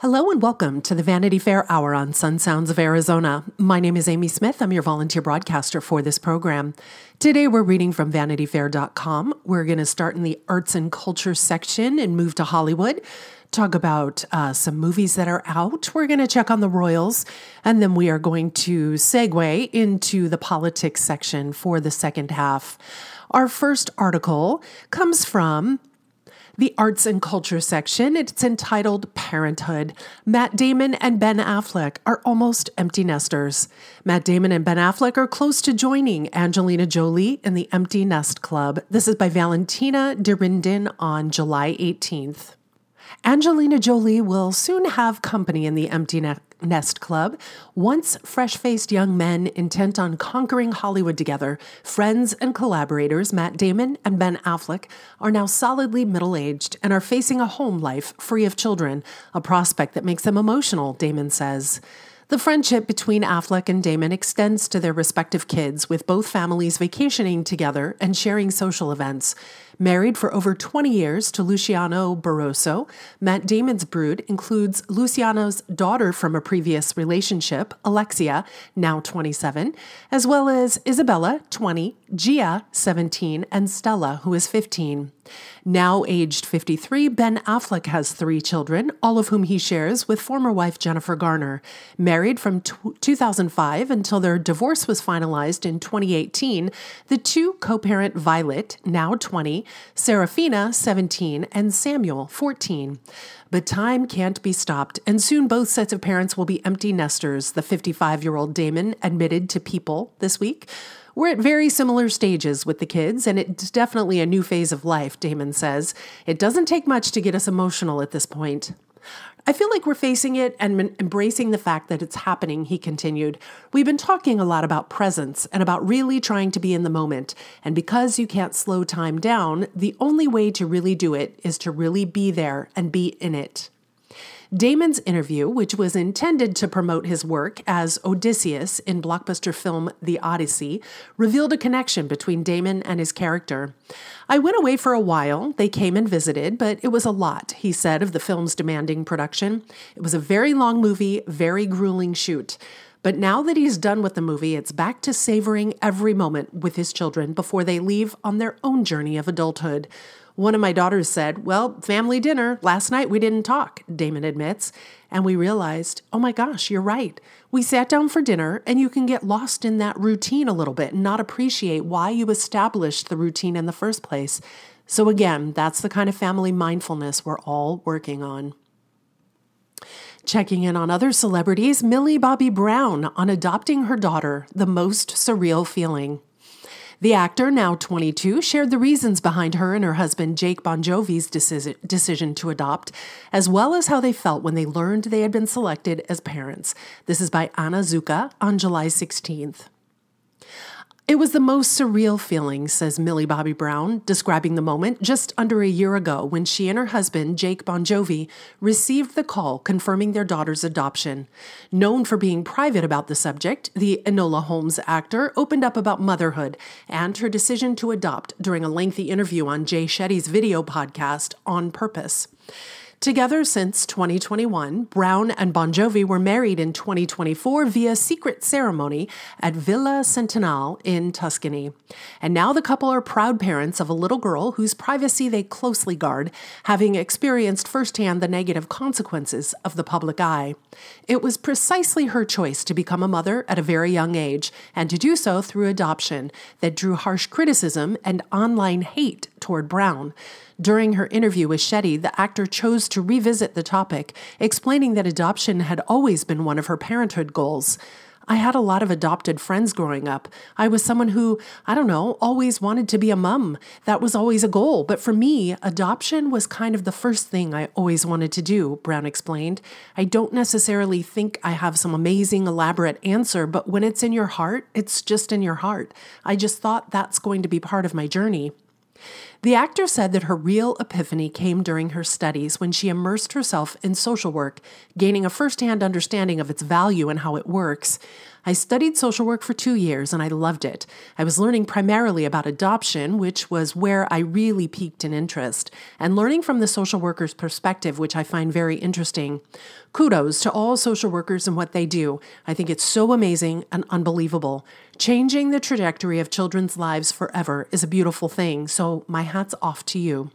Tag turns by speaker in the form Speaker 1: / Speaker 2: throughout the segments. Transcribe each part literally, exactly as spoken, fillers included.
Speaker 1: Hello and welcome to the Vanity Fair Hour on Sun Sounds of Arizona. My name is Amy Smith. I'm your volunteer broadcaster for this program. Today we're reading from vanity fair dot com. We're going to start in the arts and culture section and move to Hollywood, talk about uh, some movies that are out. We're going to check on the Royals, and then we are going to segue into the politics section for the second half. Our first article comes from the arts and culture section. It's entitled Parenthood. Matt Damon and Ben Affleck are almost empty nesters. Matt Damon and Ben Affleck are close to joining Angelina Jolie in the Empty Nest Club. This is by Valentina Derindin on July eighteenth. Angelina Jolie will soon have company in the Empty ne- Nest Club. Once fresh-faced young men intent on conquering Hollywood together, friends and collaborators Matt Damon and Ben Affleck are now solidly middle-aged and are facing a home life free of children, a prospect that makes them emotional, Damon says. The friendship between Affleck and Damon extends to their respective kids, with both families vacationing together and sharing social events. Married for over twenty years to Luciano Barroso, Matt Damon's brood includes Luciano's daughter from a previous relationship, Alexia, now twenty-seven, as well as Isabella, twenty, Gia, seventeen, and Stella, who is fifteen. Now aged fifty-three, Ben Affleck has three children, all of whom he shares with former wife Jennifer Garner. Married from two thousand five until their divorce was finalized in twenty eighteen, the two co-parent Violet, now twenty, Serafina, seventeen, and Samuel, fourteen. But time can't be stopped, and soon both sets of parents will be empty nesters, the fifty-five-year-old Damon admitted to People this week. We're at very similar stages with the kids, and it's definitely a new phase of life, Damon says. It doesn't take much to get us emotional at this point. I feel like we're facing it and embracing the fact that it's happening, he continued. We've been talking a lot about presence and about really trying to be in the moment. And because you can't slow time down, the only way to really do it is to really be there and be in it. Damon's interview, which was intended to promote his work as Odysseus in blockbuster film The Odyssey, revealed a connection between Damon and his character. I went away for a while. They came and visited, but it was a lot, he said of the film's demanding production. It was a very long movie, very grueling shoot. But now that he's done with the movie, it's back to savoring every moment with his children before they leave on their own journey of adulthood. One of my daughters said, well, family dinner. Last night we didn't talk, Damon admits. And we realized, oh my gosh, you're right. We sat down for dinner and you can get lost in that routine a little bit and not appreciate why you established the routine in the first place. So again, that's the kind of family mindfulness we're all working on. Checking in on other celebrities, Millie Bobby Brown on adopting her daughter, the most surreal feeling. The actor, now twenty-two, shared the reasons behind her and her husband Jake Bon Jovi's decision, decision to adopt, as well as how they felt when they learned they had been selected as parents. This is by Anna Zuka on July sixteenth. It was the most surreal feeling, says Millie Bobby Brown, describing the moment just under a year ago when she and her husband, Jake Bon Jovi, received the call confirming their daughter's adoption. Known for being private about the subject, the Enola Holmes actor opened up about motherhood and her decision to adopt during a lengthy interview on Jay Shetty's video podcast, On Purpose. Together since twenty twenty-one, Brown and Bon Jovi were married in twenty twenty-four via secret ceremony at Villa Centenale in Tuscany. And now the couple are proud parents of a little girl whose privacy they closely guard, having experienced firsthand the negative consequences of the public eye. It was precisely her choice to become a mother at a very young age, and to do so through adoption, that drew harsh criticism and online hate toward Brown. During her interview with Shetty, the actor chose to revisit the topic, explaining that adoption had always been one of her parenthood goals. I had a lot of adopted friends growing up. I was someone who, I don't know, always wanted to be a mom. That was always a goal. But for me, adoption was kind of the first thing I always wanted to do, Brown explained. I don't necessarily think I have some amazing, elaborate answer, but when it's in your heart, it's just in your heart. I just thought that's going to be part of my journey. The actor said that her real epiphany came during her studies when she immersed herself in social work, gaining a firsthand understanding of its value and how it works. I studied social work for two years and I loved it. I was learning primarily about adoption, which was where I really piqued in interest, and learning from the social worker's perspective, which I find very interesting. Kudos to all social workers and what they do. I think it's so amazing and unbelievable. Changing the trajectory of children's lives forever is a beautiful thing, so my hat's off to you.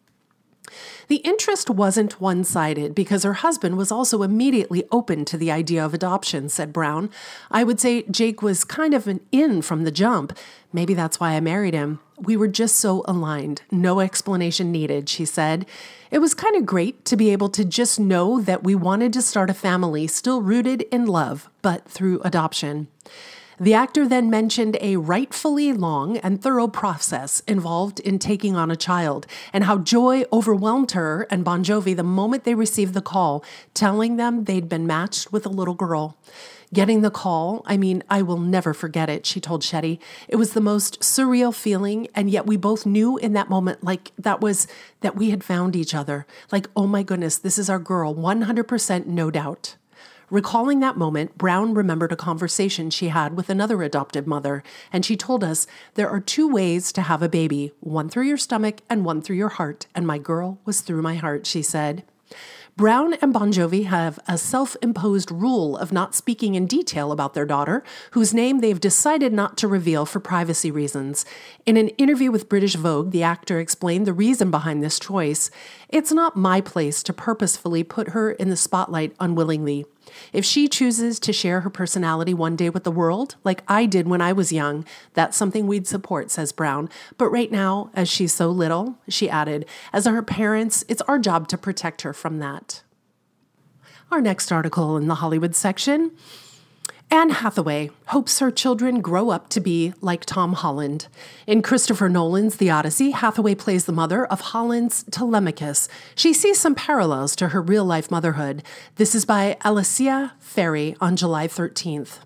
Speaker 1: The interest wasn't one-sided because her husband was also immediately open to the idea of adoption, said Brown. I would say Jake was kind of an in from the jump. Maybe that's why I married him. We were just so aligned. No explanation needed, she said. It was kind of great to be able to just know that we wanted to start a family still rooted in love, but through adoption. The actor then mentioned a rightfully long and thorough process involved in taking on a child and how joy overwhelmed her and Bon Jovi the moment they received the call, telling them they'd been matched with a little girl. Getting the call, I mean, I will never forget it, she told Shetty. It was the most surreal feeling, and yet we both knew in that moment, like, that was, that we had found each other. Like, oh my goodness, this is our girl, one hundred percent no doubt. Recalling that moment, Brown remembered a conversation she had with another adoptive mother, and she told us, there are two ways to have a baby, one through your stomach and one through your heart, and my girl was through my heart, she said. Brown and Bon Jovi have a self-imposed rule of not speaking in detail about their daughter, whose name they've decided not to reveal for privacy reasons. In an interview with British Vogue, the actor explained the reason behind this choice. It's not my place to purposefully put her in the spotlight unwillingly. If she chooses to share her personality one day with the world, like I did when I was young, that's something we'd support, says Brown. But right now, as she's so little, she added, as her parents, it's our job to protect her from that. Our next article in the Hollywood section. Anne Hathaway hopes her children grow up to be like Tom Holland. In Christopher Nolan's The Odyssey, Hathaway plays the mother of Holland's Telemachus. She sees some parallels to her real-life motherhood. This is by Alicia Ferry on July thirteenth.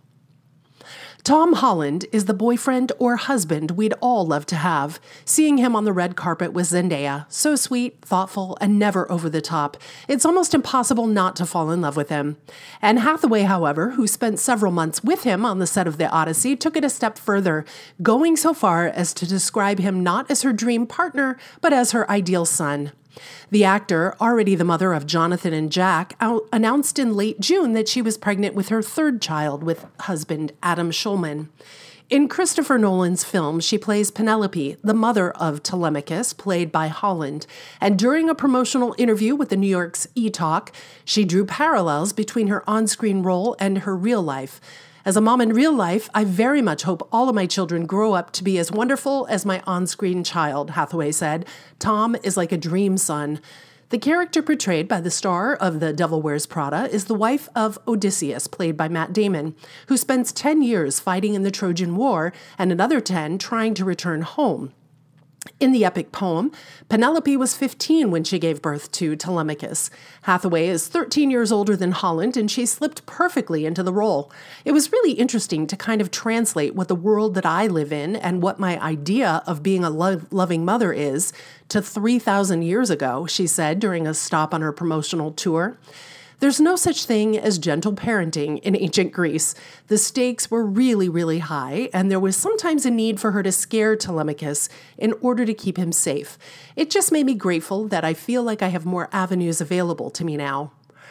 Speaker 1: Tom Holland is the boyfriend or husband we'd all love to have. Seeing him on the red carpet with Zendaya, so sweet, thoughtful, and never over the top, it's almost impossible not to fall in love with him. Anne Hathaway, however, who spent several months with him on the set of The Odyssey, took it a step further, going so far as to describe him not as her dream partner, but as her ideal son. The actor, already the mother of Jonathan and Jack, out- announced in late June that she was pregnant with her third child with husband Adam Schulman. In Christopher Nolan's film, she plays Penelope, the mother of Telemachus, played by Holland. And during a promotional interview with the New York's E-Talk, she drew parallels between her on-screen role and her real life. As a mom in real life, I very much hope all of my children grow up to be as wonderful as my on-screen child, Hathaway said. Tom is like a dream son. The character portrayed by the star of The Devil Wears Prada is the wife of Odysseus, played by Matt Damon, who spends ten years fighting in the Trojan War and another ten trying to return home. In the epic poem, Penelope was fifteen when she gave birth to Telemachus. Hathaway is thirteen years older than Holland, and she slipped perfectly into the role. It was really interesting to kind of translate what the world that I live in and what my idea of being a lo- loving mother is to three thousand years ago, she said during a stop on her promotional tour. There's no such thing as gentle parenting in ancient Greece. The stakes were really, really high, and there was sometimes a need for her to scare Telemachus in order to keep him safe. It just made me grateful that I feel like I have more avenues available to me now.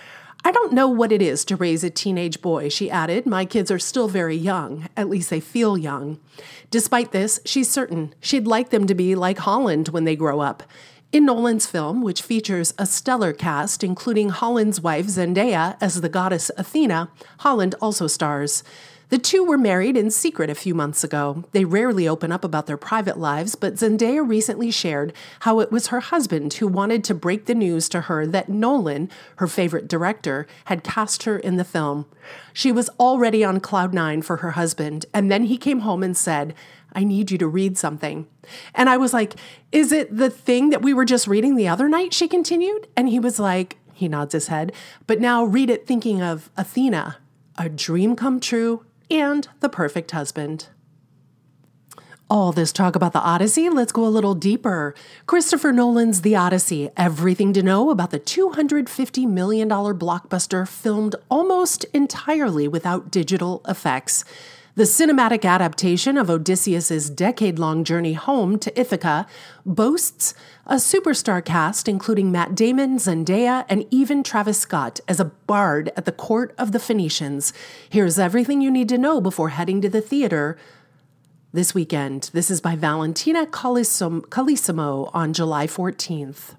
Speaker 1: I don't know what it is to raise a teenage boy, she added. My kids are still very young. At least they feel young. Despite this, she's certain she'd like them to be like Holland when they grow up. In Nolan's film, which features a stellar cast, including Holland's wife Zendaya as the goddess Athena, Holland also stars. The two were married in secret a few months ago. They rarely open up about their private lives, but Zendaya recently shared how it was her husband who wanted to break the news to her that Nolan, her favorite director, had cast her in the film. She was already on cloud nine for her husband, and then he came home and said, I need you to read something. And I was like, is it the thing that we were just reading the other night? She continued. And he was like, he nods his head, but now read it thinking of Athena, a dream come true, and the perfect husband. All this talk about the Odyssey, let's go a little deeper. Christopher Nolan's The Odyssey, everything to know about the two hundred fifty million dollars blockbuster filmed almost entirely without digital effects. The cinematic adaptation of Odysseus' decade-long journey home to Ithaca boasts a superstar cast including Matt Damon, Zendaya, and even Travis Scott as a bard at the court of the Phoenicians. Here's everything you need to know before heading to the theater this weekend. This is by Valentina Carlesimo on July fourteenth.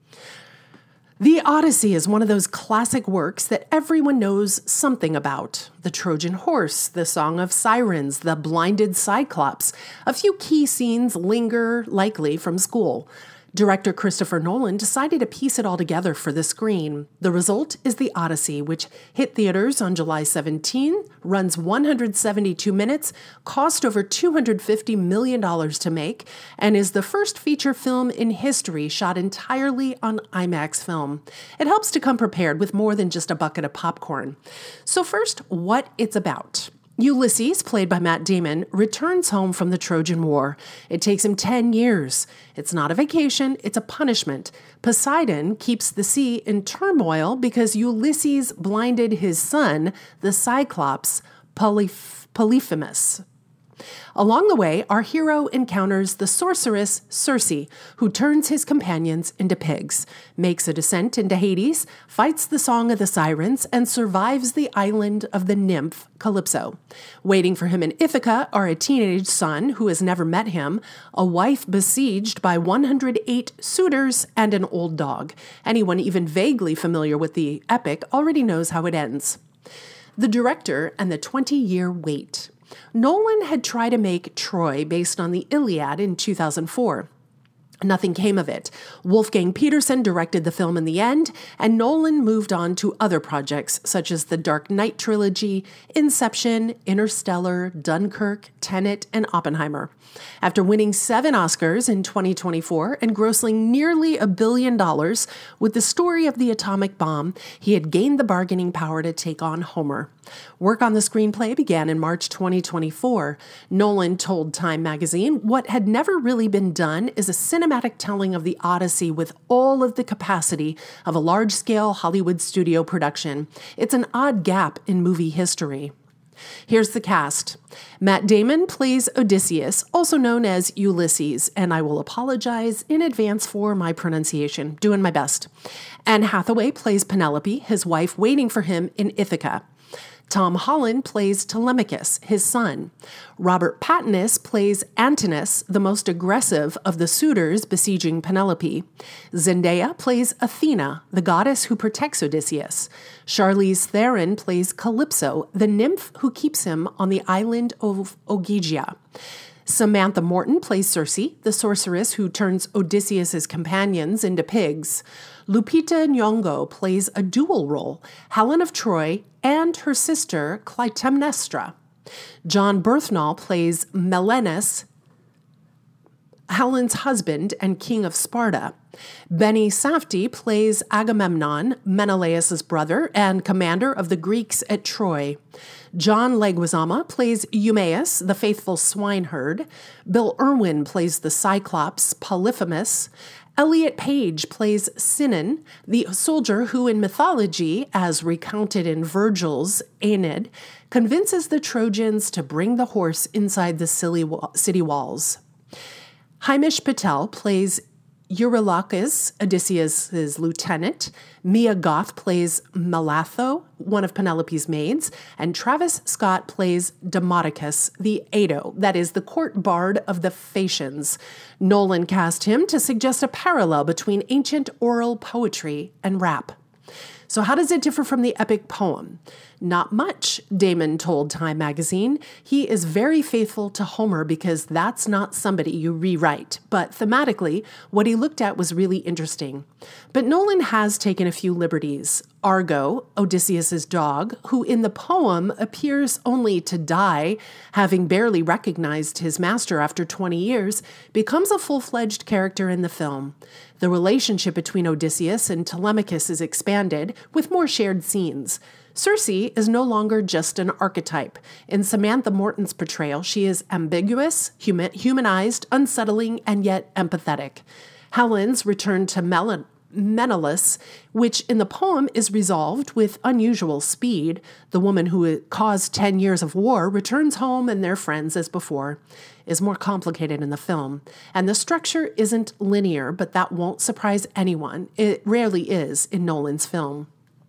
Speaker 1: The Odyssey is one of those classic works that everyone knows something about. The Trojan Horse, the Song of Sirens, the blinded Cyclops. A few key scenes linger, likely from school. Director Christopher Nolan decided to piece it all together for the screen. The result is The Odyssey, which hit theaters on July seventeenth, runs one hundred seventy-two minutes, cost over two hundred fifty million dollars to make, and is the first feature film in history shot entirely on IMAX film. It helps to come prepared with more than just a bucket of popcorn. So first, what it's about. Ulysses, played by Matt Damon, returns home from the Trojan War. It takes him ten years. It's not a vacation, it's a punishment. Poseidon keeps the sea in turmoil because Ulysses blinded his son, the Cyclops, Polyph- Polyphemus. Along the way, our hero encounters the sorceress Circe, who turns his companions into pigs, makes a descent into Hades, fights the Song of the Sirens, and survives the island of the nymph Calypso. Waiting for him in Ithaca are a teenage son who has never met him, a wife besieged by one hundred eight suitors, and an old dog. Anyone even vaguely familiar with the epic already knows how it ends. The director and the twenty-year wait. Nolan had tried to make Troy based on the Iliad in two thousand four. Nothing came of it. Wolfgang Petersen directed the film in the end, and Nolan moved on to other projects such as the Dark Knight trilogy, Inception, Interstellar, Dunkirk, Tenet, and Oppenheimer. After winning seven Oscars in twenty twenty-four and grossing nearly a billion dollars with the story of the atomic bomb, he had gained the bargaining power to take on Homer. Work on the screenplay began in March twenty twenty-four. Nolan told Time magazine, "What had never really been done is a cinematic telling of the Odyssey with all of the capacity of a large-scale Hollywood studio production. It's an odd gap in movie history." Here's the cast. Matt Damon plays Odysseus, also known as Ulysses, and I will apologize in advance for my pronunciation. Doing my best. Anne Hathaway plays Penelope, his wife waiting for him in Ithaca. Tom Holland plays Telemachus, his son. Robert Pattinson plays Antinous, the most aggressive of the suitors besieging Penelope. Zendaya plays Athena, the goddess who protects Odysseus. Charlize Theron plays Calypso, the nymph who keeps him on the island of Ogygia. Samantha Morton plays Circe, the sorceress who turns Odysseus' companions into pigs. Lupita Nyong'o plays a dual role, Helen of Troy and her sister Clytemnestra. John Bernthal plays Menelaus, Helen's husband and king of Sparta. Benny Safdie plays Agamemnon, Menelaus' brother and commander of the Greeks at Troy. John Leguizamo plays Eumaeus, the faithful swineherd. Bill Irwin plays the Cyclops, Polyphemus. Elliot Page plays Sinon, the soldier who in mythology, as recounted in Virgil's Aeneid, convinces the Trojans to bring the horse inside the city walls. Himesh Patel plays Eurylochus, Odysseus' lieutenant. Mia Goth plays Melatho, one of Penelope's maids. And Travis Scott plays Demodocus, the Aedo, that is the court bard of the Phaeacians. Nolan cast him to suggest a parallel between ancient oral poetry and rap. So how does it differ from the epic poem? Not much, Damon told Time magazine. He is very faithful to Homer because that's not somebody you rewrite. But thematically, what he looked at was really interesting. But Nolan has taken a few liberties. Argo, Odysseus's dog, who in the poem appears only to die, having barely recognized his master after twenty years, becomes a full-fledged character in the film. The relationship between Odysseus and Telemachus is expanded, with more shared scenes. Circe is no longer just an archetype. In Samantha Morton's portrayal, she is ambiguous, hum- humanized, unsettling, and yet empathetic. Helen's return to Mel- Menelaus, which in the poem is resolved with unusual speed. The woman who caused ten years of war returns home and they're friends as before, is more complicated in the film. And the structure isn't linear, but that won't surprise anyone. It rarely is in Nolan's film.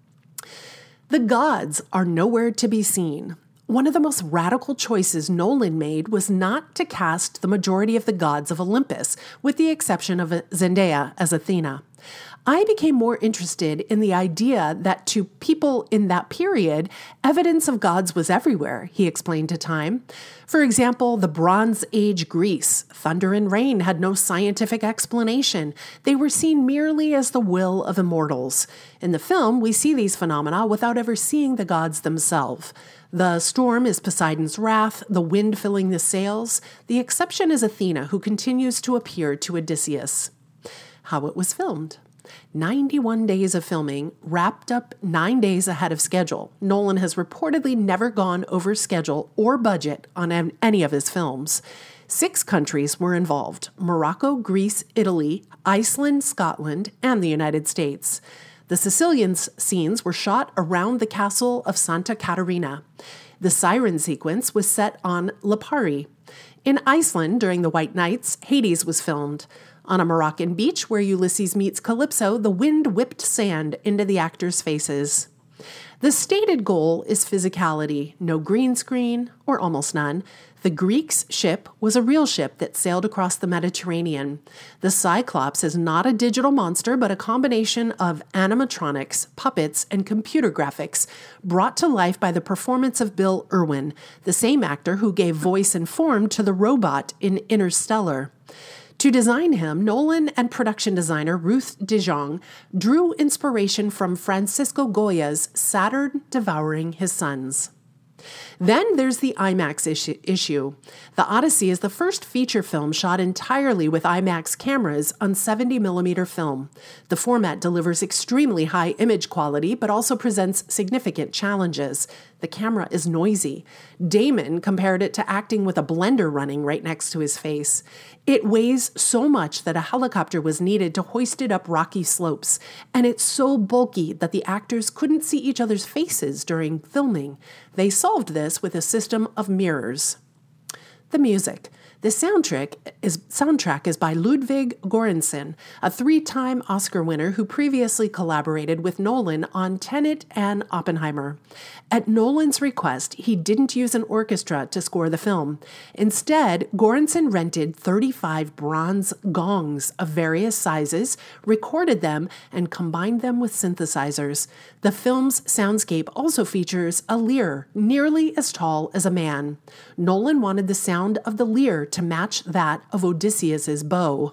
Speaker 1: The gods are nowhere to be seen. One of the most radical choices Nolan made was not to cast the majority of the gods of Olympus, with the exception of Zendaya as Athena. I became more interested in the idea that to people in that period, evidence of gods was everywhere, he explained to Time. For example, the Bronze Age Greece, thunder and rain had no scientific explanation. They were seen merely as the will of immortals. In the film, we see these phenomena without ever seeing the gods themselves. The storm is Poseidon's wrath, the wind filling the sails. The exception is Athena, who continues to appear to Odysseus. How it was filmed. ninety-one days of filming, wrapped up nine days ahead of schedule. Nolan has reportedly never gone over schedule or budget on any of his films. Six countries were involved: Morocco, Greece, Italy, Iceland, Scotland, and the United States. The Sicilian scenes were shot around the castle of Santa Caterina. The siren sequence was set on Lipari. In Iceland, during the White Nights, Hades was filmed. On a Moroccan beach where Ulysses meets Calypso, the wind whipped sand into the actors' faces. The stated goal is physicality, no green screen, or almost none. The Greeks' ship was a real ship that sailed across the Mediterranean. The Cyclops is not a digital monster, but a combination of animatronics, puppets, and computer graphics brought to life by the performance of Bill Irwin, the same actor who gave voice and form to the robot in Interstellar. To design him, Nolan and production designer Ruth De Jong drew inspiration from Francisco Goya's Saturn devouring his sons. Then there's the IMAX issue. issue. The Odyssey is the first feature film shot entirely with IMAX cameras on seventy millimeter film. The format delivers extremely high image quality, but also presents significant challenges. The camera is noisy. Damon compared it to acting with a blender running right next to his face. It weighs so much that a helicopter was needed to hoist it up rocky slopes, and it's so bulky that the actors couldn't see each other's faces during filming. They solved this with a system of mirrors. The music. The soundtrack is, soundtrack is by Ludwig Göransson, a three-time Oscar winner who previously collaborated with Nolan on Tenet and Oppenheimer. At Nolan's request, he didn't use an orchestra to score the film. Instead, Göransson rented thirty-five bronze gongs of various sizes, recorded them, and combined them with synthesizers. The film's soundscape also features a lyre nearly as tall as a man. Nolan wanted the sound of the lyre to match that of Odysseus's bow.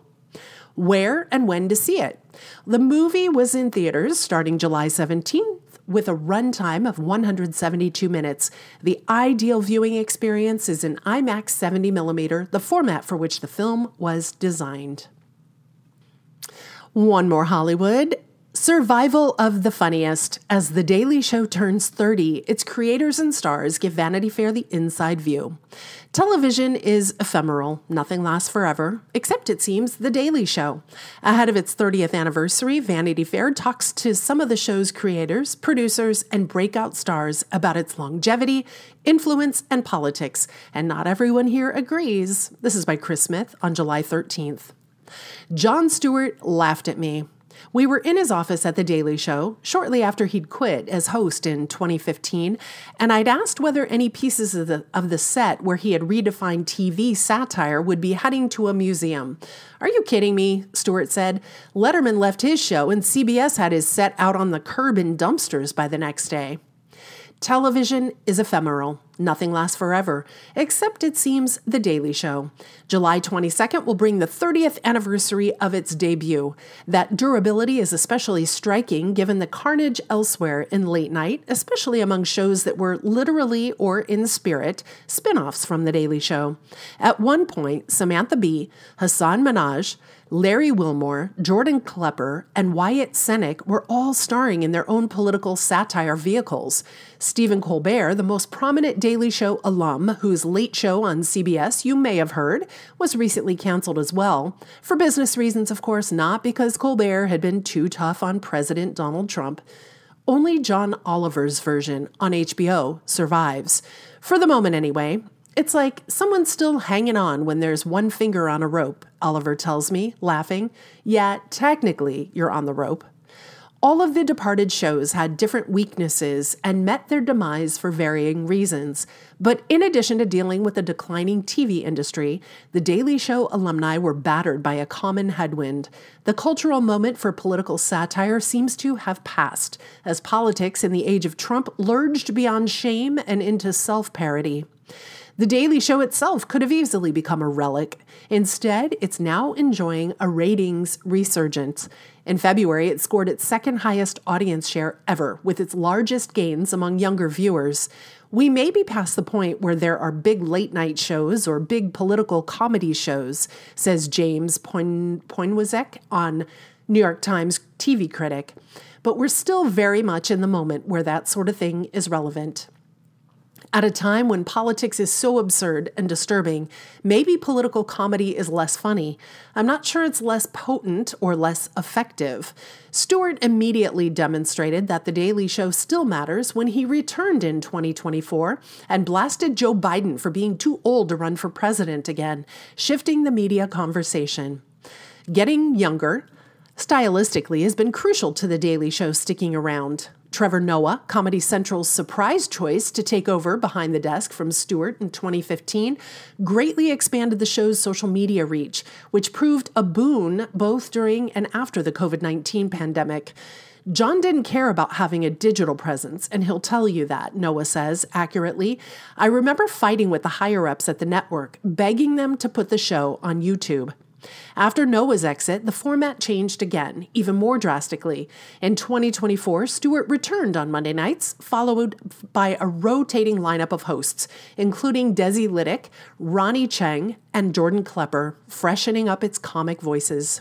Speaker 1: Where and when to see it? The movie was in theaters starting July seventeenth with a runtime of one hundred seventy-two minutes. The ideal viewing experience is in IMAX seventy millimeter, the format for which the film was designed. One more Hollywood. Survival of the funniest. As The Daily Show turns thirty, its creators and stars give Vanity Fair the inside view. Television is ephemeral. Nothing lasts forever, except, it seems, The Daily Show. Ahead of its thirtieth anniversary, Vanity Fair talks to some of the show's creators, producers, and breakout stars about its longevity, influence, and politics. And not everyone here agrees. This is by Chris Smith on July thirteenth. Jon Stewart laughed at me. We were in his office at The Daily Show shortly after he'd quit as host in twenty fifteen, and I'd asked whether any pieces of the, of the set where he had redefined T V satire would be heading to a museum. "Are you kidding me?" Stewart said. "Letterman left his show and C B S had his set out on the curb in dumpsters by the next day." Television is ephemeral. Nothing lasts forever, except it seems The Daily Show. July twenty-second will bring the thirtieth anniversary of its debut. That durability is especially striking given the carnage elsewhere in late night, especially among shows that were literally or in spirit spin-offs from The Daily Show. At one point, Samantha Bee, Hasan Minhaj, Larry Wilmore, Jordan Klepper, and Wyatt Cenac were all starring in their own political satire vehicles. Stephen Colbert, the most prominent Daily Show alum, whose Late Show on C B S you may have heard, was recently canceled as well. For business reasons, of course, not because Colbert had been too tough on President Donald Trump. Only John Oliver's version on H B O survives. For the moment, anyway. It's like someone's still hanging on when there's one finger on a rope, Oliver tells me, laughing. Yeah, technically, you're on the rope. All of the departed shows had different weaknesses and met their demise for varying reasons. But in addition to dealing with the declining T V industry, The Daily Show alumni were battered by a common headwind. The cultural moment for political satire seems to have passed, as politics in the age of Trump lurched beyond shame and into self-parody. The Daily Show itself could have easily become a relic. Instead, it's now enjoying a ratings resurgence. In February, it scored its second highest audience share ever, with its largest gains among younger viewers. We may be past the point where there are big late-night shows or big political comedy shows, says James Poinwazek on New York Times T V critic. But we're still very much in the moment where that sort of thing is relevant. At a time when politics is so absurd and disturbing, maybe political comedy is less funny. I'm not sure it's less potent or less effective. Stewart immediately demonstrated that The Daily Show still matters when he returned in twenty twenty-four and blasted Joe Biden for being too old to run for president again, shifting the media conversation. Getting younger, stylistically, has been crucial to The Daily Show sticking around. Trevor Noah, Comedy Central's surprise choice to take over behind the desk from Stewart in twenty fifteen, greatly expanded the show's social media reach, which proved a boon both during and after the covid nineteen pandemic. John didn't care about having a digital presence, and he'll tell you that, Noah says, accurately. I remember fighting with the higher-ups at the network, begging them to put the show on YouTube. After Noah's exit, the format changed again, even more drastically. In twenty twenty-four, Stewart returned on Monday nights, followed by a rotating lineup of hosts, including Desi Lydic, Ronnie Cheng, and Jordan Klepper, freshening up its comic voices.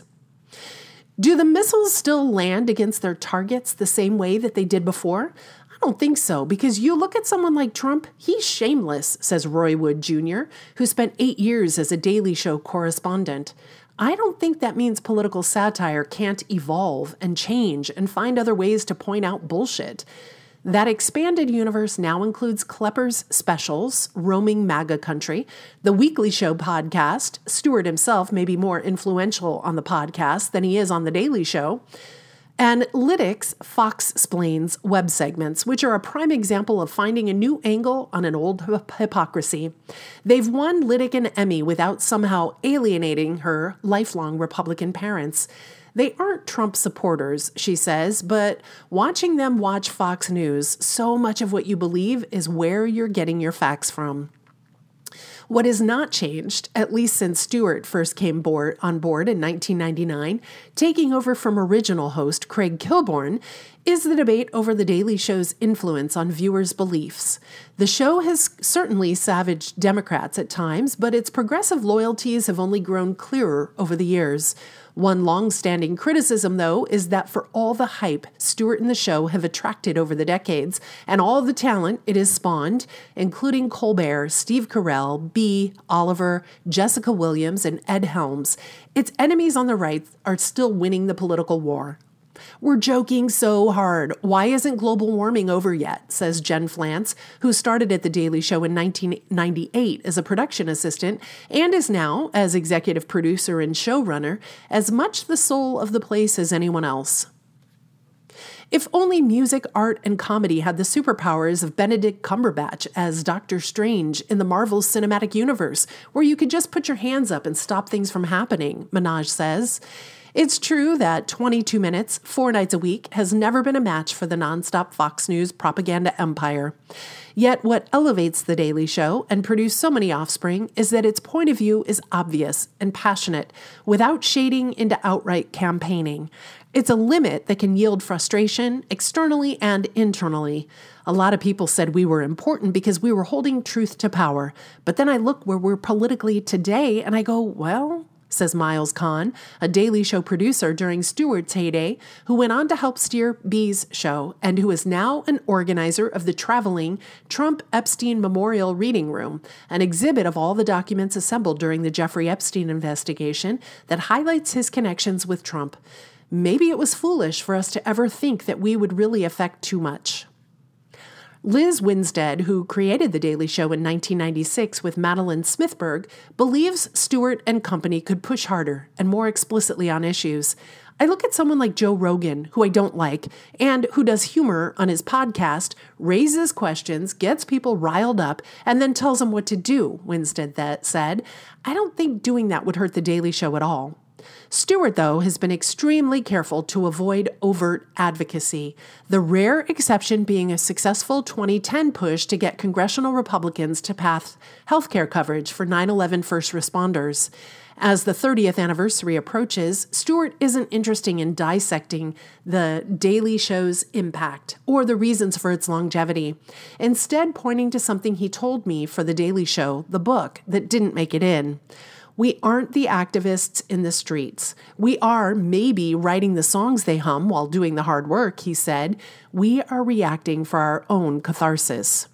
Speaker 1: Do the missiles still land against their targets the same way that they did before? I don't think so, because you look at someone like Trump, he's shameless, says Roy Wood Junior, who spent eight years as a Daily Show correspondent. I don't think that means political satire can't evolve and change and find other ways to point out bullshit. That expanded universe now includes Klepper's specials, Roaming MAGA Country, the Weekly Show podcast. Stewart himself may be more influential on the podcast than he is on The Daily Show. And Lydic's Fox-splains web segments, which are a prime example of finding a new angle on an old hypocrisy. They've won Lydic an Emmy without somehow alienating her lifelong Republican parents. They aren't Trump supporters, she says, but watching them watch Fox News, so much of what you believe is where you're getting your facts from. What has not changed, at least since Stewart first came board, on board in nineteen ninety-nine, taking over from original host Craig Kilborn, is the debate over The Daily Show's influence on viewers' beliefs. The show has certainly savaged Democrats at times, but its progressive loyalties have only grown clearer over the years. One long-standing criticism, though, is that for all the hype Stewart and the show have attracted over the decades, and all the talent it has spawned, including Colbert, Steve Carell, Bee, Oliver, Jessica Williams, and Ed Helms, its enemies on the right are still winning the political war. We're joking so hard. Why isn't global warming over yet, says Jen Flance, who started at The Daily Show in nineteen ninety-eight as a production assistant and is now, as executive producer and showrunner, as much the soul of the place as anyone else. If only music, art, and comedy had the superpowers of Benedict Cumberbatch as Doctor Strange in the Marvel Cinematic Universe, where you could just put your hands up and stop things from happening, Minhaj says. It's true that twenty-two minutes, four nights a week, has never been a match for the nonstop Fox News propaganda empire. Yet what elevates The Daily Show and produced so many offspring is that its point of view is obvious and passionate, without shading into outright campaigning. It's a limit that can yield frustration externally and internally. A lot of people said we were important because we were holding truth to power. But then I look where we're politically today and I go, well, says Miles Kahn, a Daily Show producer during Stewart's heyday, who went on to help steer B's show and who is now an organizer of the traveling Trump Epstein Memorial Reading Room, an exhibit of all the documents assembled during the Jeffrey Epstein investigation that highlights his connections with Trump. Maybe it was foolish for us to ever think that we would really affect too much. Liz Winstead, who created The Daily Show in nineteen ninety-six with Madeline Smithberg, believes Stewart and company could push harder and more explicitly on issues. I look at someone like Joe Rogan, who I don't like, and who does humor on his podcast, raises questions, gets people riled up, and then tells them what to do, Winstead that said. I don't think doing that would hurt The Daily Show at all. Stewart, though, has been extremely careful to avoid overt advocacy, the rare exception being a successful twenty ten push to get congressional Republicans to pass health care coverage for nine eleven first responders. As the thirtieth anniversary approaches, Stewart isn't interested in dissecting the Daily Show's impact or the reasons for its longevity, instead pointing to something he told me for The Daily Show, the book, that didn't make it in. We aren't the activists in the streets. We are maybe writing the songs they hum while doing the hard work, he said. We are reacting for our own catharsis.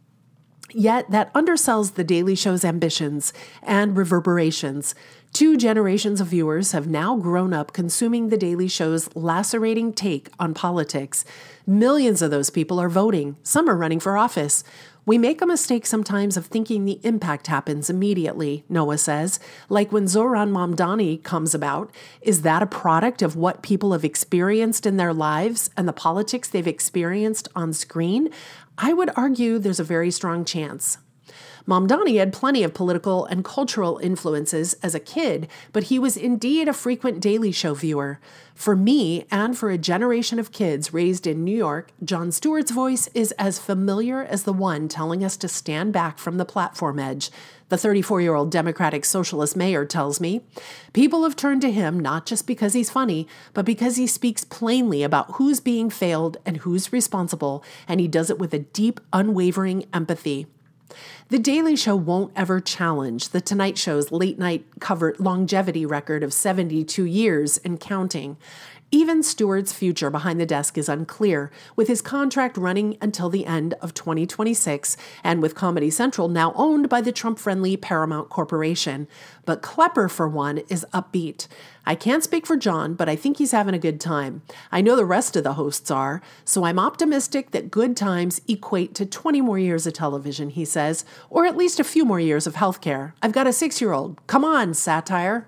Speaker 1: Yet that undersells The Daily Show's ambitions and reverberations. Two generations of viewers have now grown up consuming The Daily Show's lacerating take on politics. Millions of those people are voting. Some are running for office. We make a mistake sometimes of thinking the impact happens immediately, Noah says, like when Zohran Mamdani comes about. Is that a product of what people have experienced in their lives and the politics they've experienced on screen? I would argue there's a very strong chance. Mamdani had plenty of political and cultural influences as a kid, but he was indeed a frequent Daily Show viewer. For me, and for a generation of kids raised in New York, Jon Stewart's voice is as familiar as the one telling us to stand back from the platform edge. The thirty-four-year-old Democratic Socialist mayor tells me, people have turned to him not just because he's funny, but because he speaks plainly about who's being failed and who's responsible, and he does it with a deep, unwavering empathy. The Daily Show won't ever challenge The Tonight Show's late-night cover longevity record of seventy-two years and counting. Even Stewart's future behind the desk is unclear, with his contract running until the end of twenty twenty-six and with Comedy Central now owned by the Trump-friendly Paramount Corporation. But Klepper, for one, is upbeat. I can't speak for John, but I think he's having a good time. I know the rest of the hosts are, so I'm optimistic that good times equate to twenty more years of television, he says, or at least a few more years of healthcare. I've got a six-year-old. Come on, satire.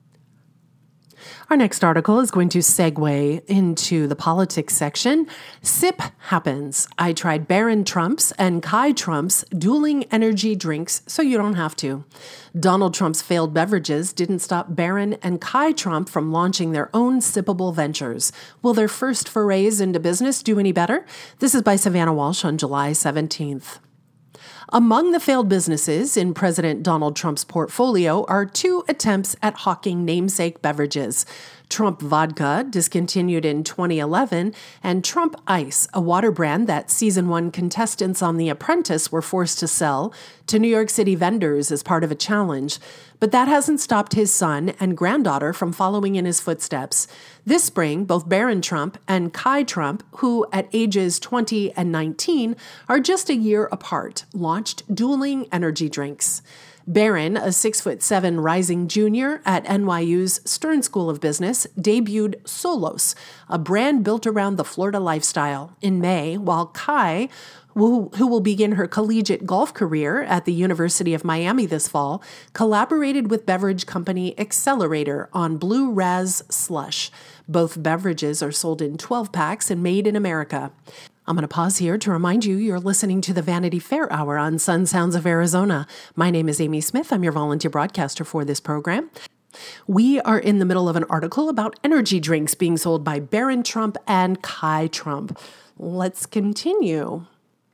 Speaker 1: Our next article is going to segue into the politics section. Sip happens. I tried Barron Trump's and Kai Trump's dueling energy drinks, so you don't have to. Donald Trump's failed beverages didn't stop Barron and Kai Trump from launching their own sippable ventures. Will their first forays into business do any better? This is by Savannah Walsh on July seventeenth. Among the failed businesses in President Donald Trump's portfolio are two attempts at hawking namesake beverages. Trump Vodka, discontinued in twenty eleven, and Trump Ice, a water brand that season one contestants on The Apprentice were forced to sell to New York City vendors as part of a challenge. But that hasn't stopped his son and granddaughter from following in his footsteps. This spring, both Barron Trump and Kai Trump, who at ages twenty and nineteen are just a year apart, launched dueling energy drinks. Barron, a six foot seven rising junior at N Y U's Stern School of Business, debuted Solos, a brand built around the Florida lifestyle, in May, while Kai, who, who will begin her collegiate golf career at the University of Miami this fall, collaborated with beverage company Accelerator on Blue Raz Slush. Both beverages are sold in twelve packs and made in America. I'm going to pause here to remind you you're listening to the Vanity Fair Hour on Sun Sounds of Arizona. My name is Amy Smith. I'm your volunteer broadcaster for this program. We are in the middle of an article about energy drinks being sold by Barron Trump and Kai Trump. Let's continue.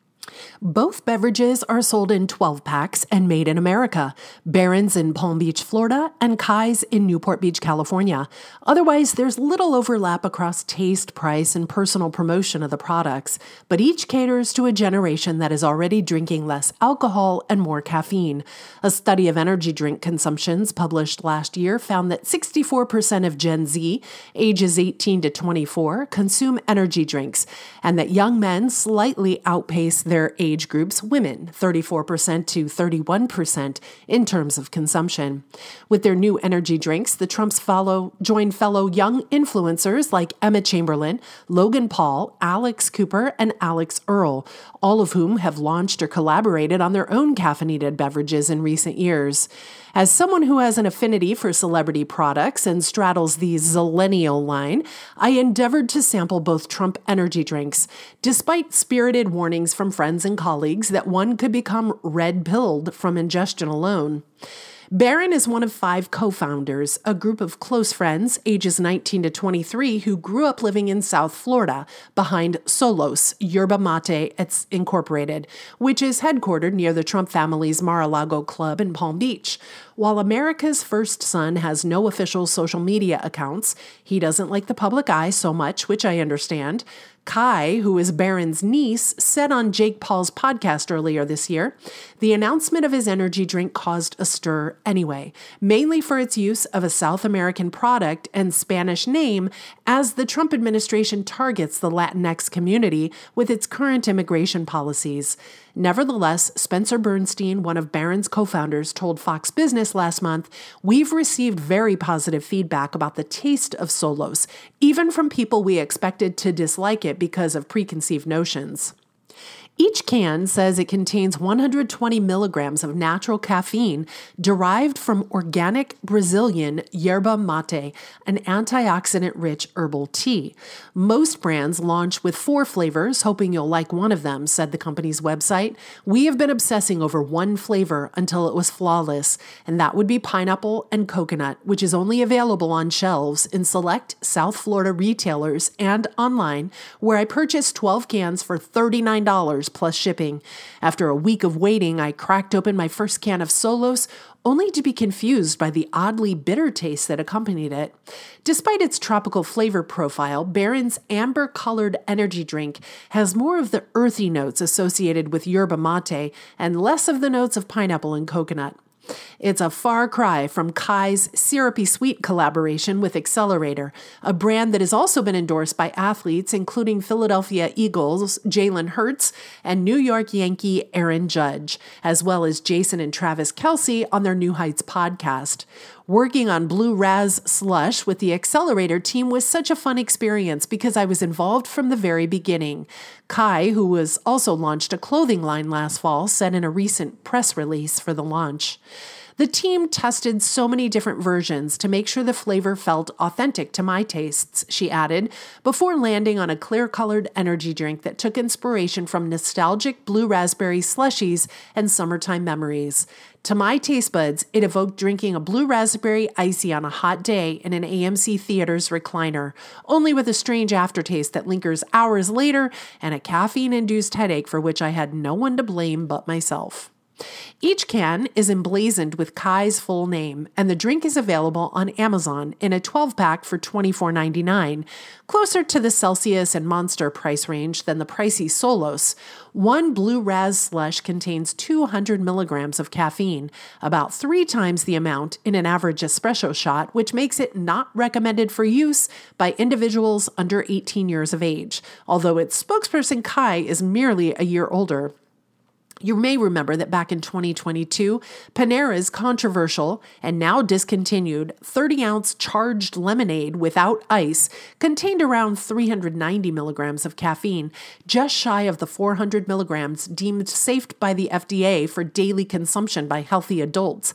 Speaker 1: Both beverages are sold in twelve packs and made in America. Barron's in Palm Beach, Florida, and Kai's in Newport Beach, California. Otherwise, there's little overlap across taste, price, and personal promotion of the products, but each caters to a generation that is already drinking less alcohol and more caffeine. A study of energy drink consumptions published last year found that sixty-four percent of Gen Z, ages eighteen to twenty-four, consume energy drinks, and that young men slightly outpace their age groups, women, thirty-four percent to thirty-one percent in terms of consumption. With their new energy drinks, the Trumps follow join fellow young influencers like Emma Chamberlain, Logan Paul, Alex Cooper, and Alex Earl, all of whom have launched or collaborated on their own caffeinated beverages in recent years. As someone who has an affinity for celebrity products and straddles the Zillennial line, I endeavored to sample both Trump energy drinks, despite spirited warnings from friends and colleagues that one could become red-pilled from ingestion alone. Barron is one of five co-founders, a group of close friends, ages nineteen to twenty-three, who grew up living in South Florida, behind Solos, Yerba Mate Incorporated, which is headquartered near the Trump family's Mar-a-Lago club in Palm Beach. While America's first son has no official social media accounts, he doesn't like the public eye so much, which I understand. Kai, who is Barron's niece, said on Jake Paul's podcast earlier this year, the announcement of his energy drink caused a stir anyway, mainly for its use of a South American product and Spanish name as the Trump administration targets the Latinx community with its current immigration policies. Nevertheless, Spencer Bernstein, one of Barron's co-founders, told Fox Business last month, "We've received very positive feedback about the taste of Solos, even from people we expected to dislike it because of preconceived notions." Each can says it contains one hundred twenty milligrams of natural caffeine derived from organic Brazilian yerba mate, an antioxidant-rich herbal tea. Most brands launch with four flavors, hoping you'll like one of them, said the company's website. We have been obsessing over one flavor until it was flawless, and that would be pineapple and coconut, which is only available on shelves in select South Florida retailers and online, where I purchased twelve cans for thirty-nine dollars plus shipping. After a week of waiting, I cracked open my first can of Solos, only to be confused by the oddly bitter taste that accompanied it. Despite its tropical flavor profile, Barron's amber-colored energy drink has more of the earthy notes associated with yerba mate and less of the notes of pineapple and coconut. It's a far cry from Kai's Syrupy Sweet collaboration with Accelerator, a brand that has also been endorsed by athletes including Philadelphia Eagles Jalen Hurts and New York Yankee Aaron Judge, as well as Jason and Travis Kelce on their New Heights podcast. Working on Blue Raz Slush with the Accelerator team was such a fun experience because I was involved from the very beginning. Kai, who was also launched a clothing line last fall, said in a recent press release for the launch. The team tested so many different versions to make sure the flavor felt authentic to my tastes, she added, before landing on a clear-colored energy drink that took inspiration from nostalgic blue raspberry slushies and summertime memories. To my taste buds, it evoked drinking a blue raspberry icy on a hot day in an A M C Theaters recliner, only with a strange aftertaste that lingers hours later and a caffeine-induced headache for which I had no one to blame but myself. Each can is emblazoned with Kai's full name, and the drink is available on Amazon in a twelve-pack for twenty-four ninety-nine, closer to the Celsius and Monster price range than the pricey Solos. One Blue Raz Slush contains two hundred milligrams of caffeine, about three times the amount in an average espresso shot, which makes it not recommended for use by individuals under eighteen years of age, although its spokesperson Kai is merely a year older. You may remember that back in twenty twenty-two, Panera's controversial and now discontinued thirty-ounce charged lemonade without ice contained around three hundred ninety milligrams of caffeine, just shy of the four hundred milligrams deemed safe by the F D A for daily consumption by healthy adults.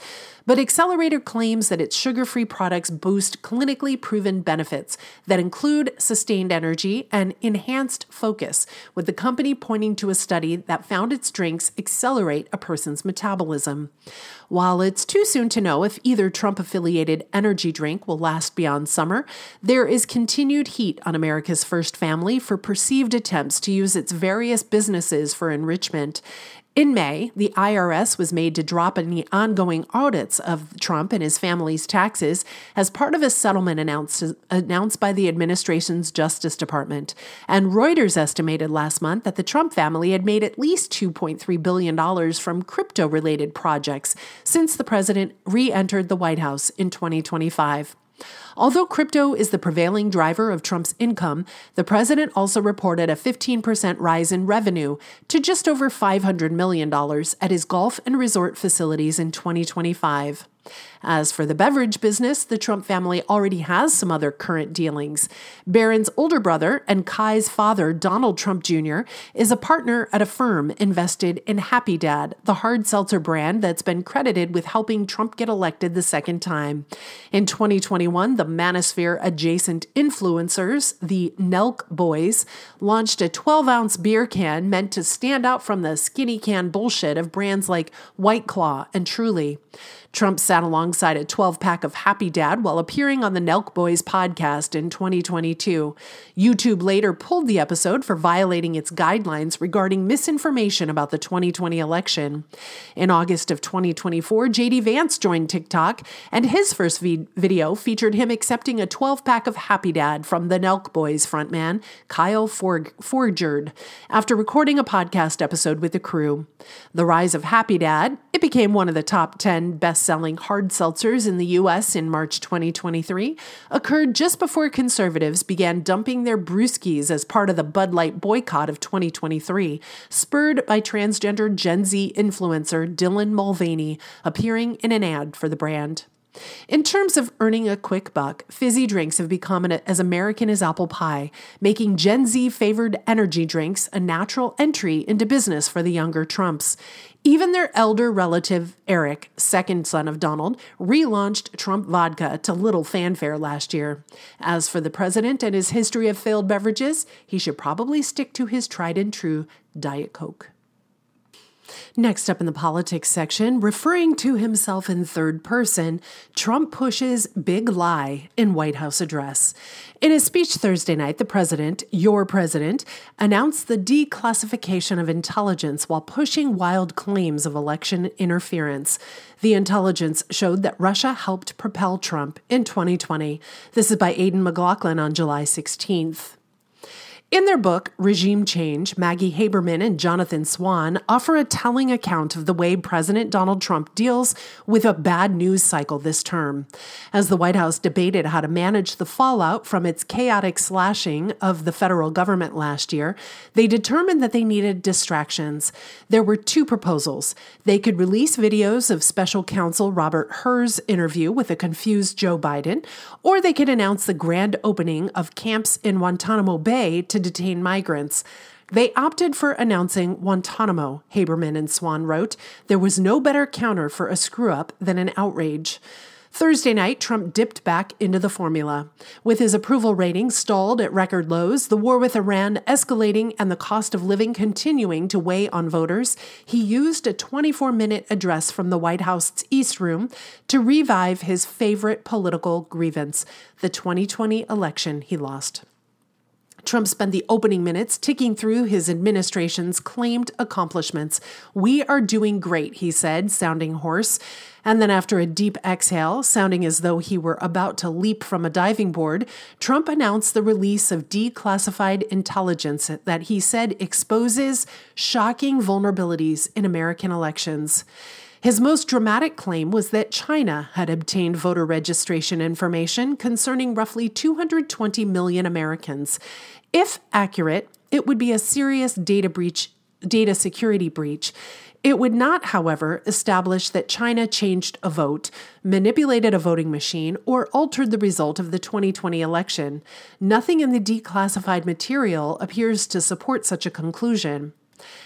Speaker 1: But Accelerator claims that its sugar-free products boost clinically proven benefits that include sustained energy and enhanced focus, with the company pointing to a study that found its drinks accelerate a person's metabolism. While it's too soon to know if either Trump-affiliated energy drink will last beyond summer, there is continued heat on America's First Family for perceived attempts to use its various businesses for enrichment. In May, the I R S was made to drop any ongoing audits of Trump and his family's taxes as part of a settlement announced, announced by the administration's Justice Department. And Reuters estimated last month that the Trump family had made at least two point three billion dollars from crypto-related projects since the president re-entered the White House in twenty twenty-five. Although crypto is the prevailing driver of Trump's income, the president also reported a fifteen percent rise in revenue to just over five hundred million dollars at his golf and resort facilities in twenty twenty-five. As for the beverage business, the Trump family already has some other current dealings. Barron's older brother and Kai's father, Donald Trump Junior, is a partner at a firm invested in Happy Dad, the hard seltzer brand that's been credited with helping Trump get elected the second time. In twenty twenty-one, the Manosphere-adjacent influencers, the Nelk Boys, launched a twelve-ounce beer can meant to stand out from the skinny can bullshit of brands like White Claw and Truly. Trump sat alongside a twelve-pack of Happy Dad while appearing on the Nelk Boys podcast in twenty twenty-two. YouTube later pulled the episode for violating its guidelines regarding misinformation about the twenty twenty election. In August of twenty twenty-four, J D Vance joined TikTok, and his first v- video featured him accepting a twelve-pack of Happy Dad from the Nelk Boys frontman, Kyle Forg- Forgerd, after recording a podcast episode with the crew. The rise of Happy Dad, it became one of the top ten best selling hard seltzers in the U S in March twenty twenty-three, occurred just before conservatives began dumping their brewskis as part of the Bud Light boycott of twenty twenty-three, spurred by transgender Gen Z influencer Dylan Mulvaney appearing in an ad for the brand. In terms of earning a quick buck, fizzy drinks have become an, as American as apple pie, making Gen Z-favored energy drinks a natural entry into business for the younger Trumps. Even their elder relative, Eric, second son of Donald, relaunched Trump vodka to little fanfare last year. As for the president and his history of failed beverages, he should probably stick to his tried and true Diet Coke. Next up in the politics section, referring to himself in third person, Trump pushes big lie in White House address. In his speech Thursday night, the president, your president, announced the declassification of intelligence while pushing wild claims of election interference. The intelligence showed that Russia helped propel Trump in twenty twenty. This is by Aidan McLaughlin on July sixteenth. In their book, Regime Change, Maggie Haberman and Jonathan Swan offer a telling account of the way President Donald Trump deals with a bad news cycle this term. As the White House debated how to manage the fallout from its chaotic slashing of the federal government last year, they determined that they needed distractions. There were two proposals. They could release videos of special counsel Robert Hur's interview with a confused Joe Biden, or they could announce the grand opening of camps in Guantanamo Bay to detain migrants. They opted for announcing Guantanamo, Haberman and Swan wrote. There was no better counter for a screw-up than an outrage. Thursday night, Trump dipped back into the formula. With his approval rating stalled at record lows, the war with Iran escalating, and the cost of living continuing to weigh on voters, he used a twenty-four minute address from the White House's East Room to revive his favorite political grievance, the twenty twenty election he lost. Trump spent the opening minutes ticking through his administration's claimed accomplishments. We are doing great, he said, sounding hoarse. And then after a deep exhale, sounding as though he were about to leap from a diving board, Trump announced the release of declassified intelligence that he said exposes shocking vulnerabilities in American elections. His most dramatic claim was that China had obtained voter registration information concerning roughly two hundred twenty million Americans. If accurate, it would be a serious data breach, data security breach. It would not, however, establish that China changed a vote, manipulated a voting machine, or altered the result of the twenty twenty election. Nothing in the declassified material appears to support such a conclusion.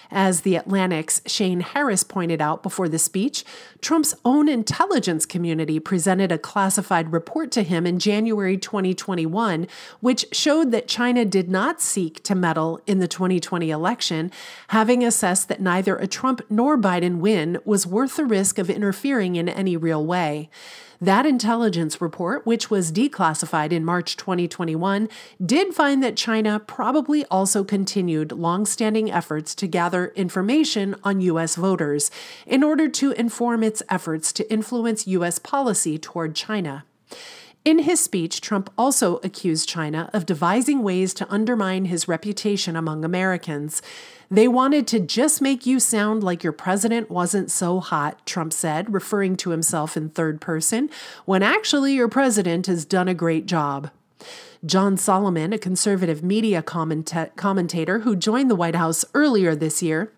Speaker 1: As The Atlantic's Shane Harris pointed out before the speech, Trump's own intelligence community presented a classified report to him in January twenty twenty-one, which showed that China did not seek to meddle in the twenty twenty election, having assessed that neither a Trump nor Biden win was worth the risk of interfering in any real way. That intelligence report, which was declassified in March twenty twenty-one, did find that China probably also continued longstanding efforts to gather information on U S voters in order to inform its efforts to influence U S policy toward China. In his speech, Trump also accused China of devising ways to undermine his reputation among Americans. They wanted to just make you sound like your president wasn't so hot, Trump said, referring to himself in third person, when actually your president has done a great job. John Solomon, a conservative media commenta- commentator who joined the White House earlier this year,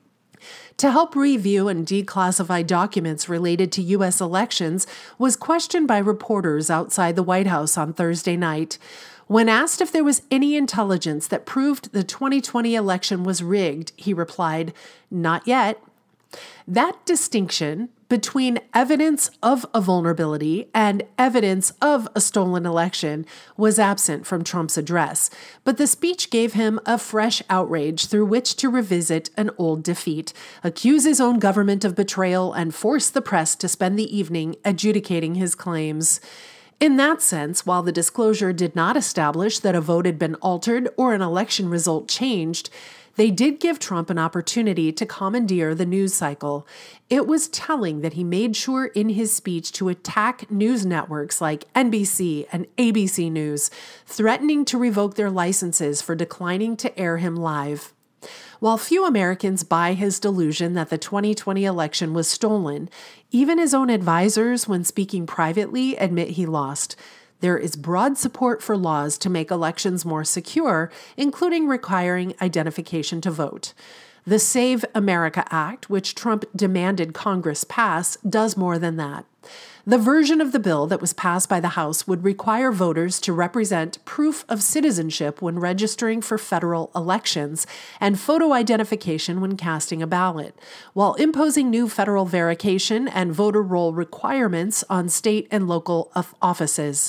Speaker 1: to help review and declassify documents related to U S elections, was questioned by reporters outside the White House on Thursday night. When asked if there was any intelligence that proved the twenty twenty election was rigged, he replied, "Not yet." That distinction between evidence of a vulnerability and evidence of a stolen election was absent from Trump's address, but the speech gave him a fresh outrage through which to revisit an old defeat, accuse his own government of betrayal, and force the press to spend the evening adjudicating his claims. In that sense, while the disclosure did not establish that a vote had been altered or an election result changed, they did give Trump an opportunity to commandeer the news cycle. It was telling that he made sure in his speech to attack news networks like N B C and A B C News, threatening to revoke their licenses for declining to air him live. While few Americans buy his delusion that the twenty twenty election was stolen, even his own advisors, when speaking privately, admit he lost. There is broad support for laws to make elections more secure, including requiring identification to vote. The Save America Act, which Trump demanded Congress pass, does more than that. The version of the bill that was passed by the House would require voters to represent proof of citizenship when registering for federal elections and photo identification when casting a ballot, while imposing new federal verification and voter roll requirements on state and local offices.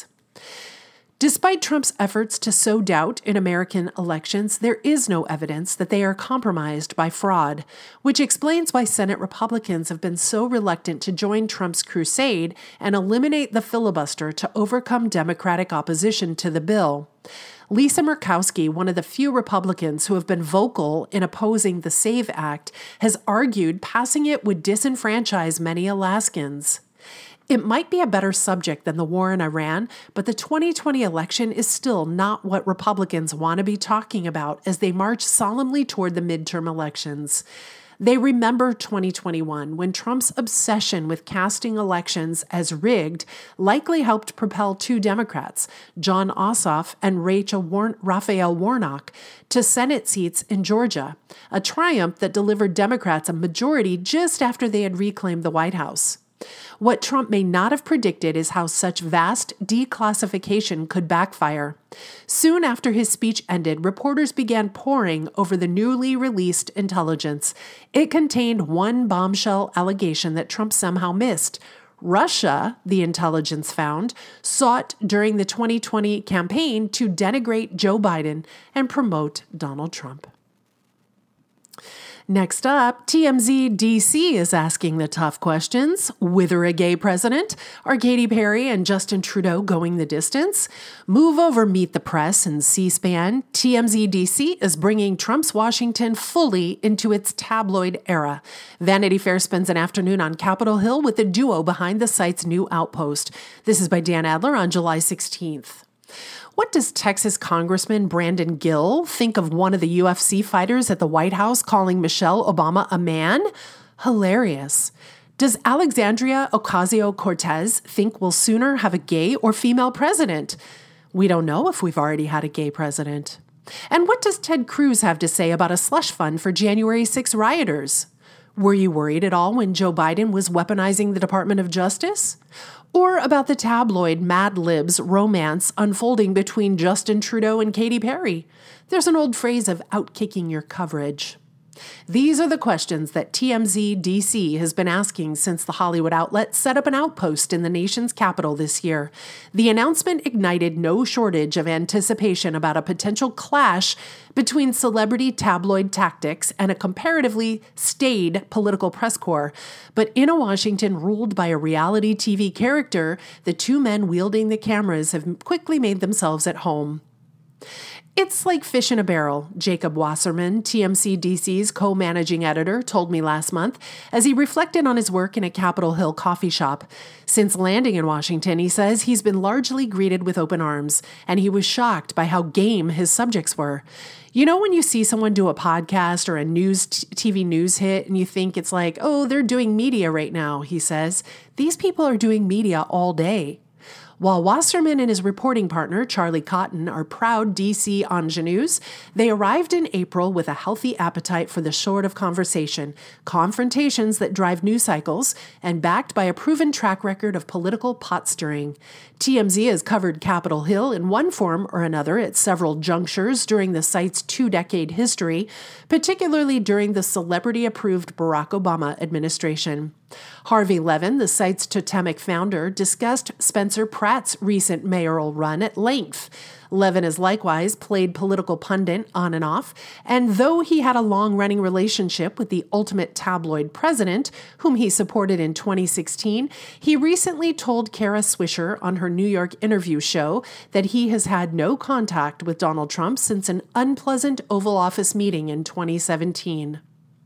Speaker 1: Despite Trump's efforts to sow doubt in American elections, there is no evidence that they are compromised by fraud, which explains why Senate Republicans have been so reluctant to join Trump's crusade and eliminate the filibuster to overcome Democratic opposition to the bill. Lisa Murkowski, one of the few Republicans who have been vocal in opposing the SAVE Act, has argued passing it would disenfranchise many Alaskans. It might be a better subject than the war in Iran, but the twenty twenty election is still not what Republicans want to be talking about as they march solemnly toward the midterm elections. They remember twenty twenty-one, when Trump's obsession with casting elections as rigged likely helped propel two Democrats, Jon Ossoff and Rachel War- Raphael Warnock, to Senate seats in Georgia, a triumph that delivered Democrats a majority just after they had reclaimed the White House. What Trump may not have predicted is how such vast declassification could backfire. Soon after his speech ended, reporters began poring over the newly released intelligence. It contained one bombshell allegation that Trump somehow missed. Russia, the intelligence found, sought during the twenty twenty campaign to denigrate Joe Biden and promote Donald Trump. Next up, T M Z D C is asking the tough questions. Wither a gay president? Are Katy Perry and Justin Trudeau going the distance? Move over Meet the Press and C-SPAN. T M Z D C is bringing Trump's Washington fully into its tabloid era. Vanity Fair spends an afternoon on Capitol Hill with the duo behind the site's new outpost. This is by Dan Adler on July sixteenth. What does Texas Congressman Brandon Gill think of one of the U F C fighters at the White House calling Michelle Obama a man? Hilarious. Does Alexandria Ocasio-Cortez think we'll sooner have a gay or female president? We don't know if we've already had a gay president. And what does Ted Cruz have to say about a slush fund for January sixth rioters? Were you worried at all when Joe Biden was weaponizing the Department of Justice? Or about the tabloid Mad Libs romance unfolding between Justin Trudeau and Katy Perry? There's an old phrase of outkicking your coverage. These are the questions that T M Z D C has been asking since the Hollywood outlet set up an outpost in the nation's capital this year. The announcement ignited no shortage of anticipation about a potential clash between celebrity tabloid tactics and a comparatively staid political press corps. But in a Washington ruled by a reality T V character, the two men wielding the cameras have quickly made themselves at home. It's like fish in a barrel, Jacob Wasserman, T M Z D C's co-managing editor, told me last month as he reflected on his work in a Capitol Hill coffee shop. Since landing in Washington, he says he's been largely greeted with open arms, and he was shocked by how game his subjects were. You know when you see someone do a podcast or a news T V news hit and you think it's like, oh, they're doing media right now, he says. These people are doing media all day. While Wasserman and his reporting partner, Charlie Cotton, are proud D C ingenues, they arrived in April with a healthy appetite for the sort of conversation, confrontations that drive news cycles, and backed by a proven track record of political pot stirring. T M Z has covered Capitol Hill in one form or another at several junctures during the site's two-decade history, particularly during the celebrity-approved Barack Obama administration. Harvey Levin, the site's totemic founder, discussed Spencer Pratt's recent mayoral run at length. Levin has likewise played political pundit on and off, and though he had a long-running relationship with the ultimate tabloid president, whom he supported in twenty sixteen, he recently told Kara Swisher on her New York interview show that he has had no contact with Donald Trump since an unpleasant Oval Office meeting in twenty seventeen.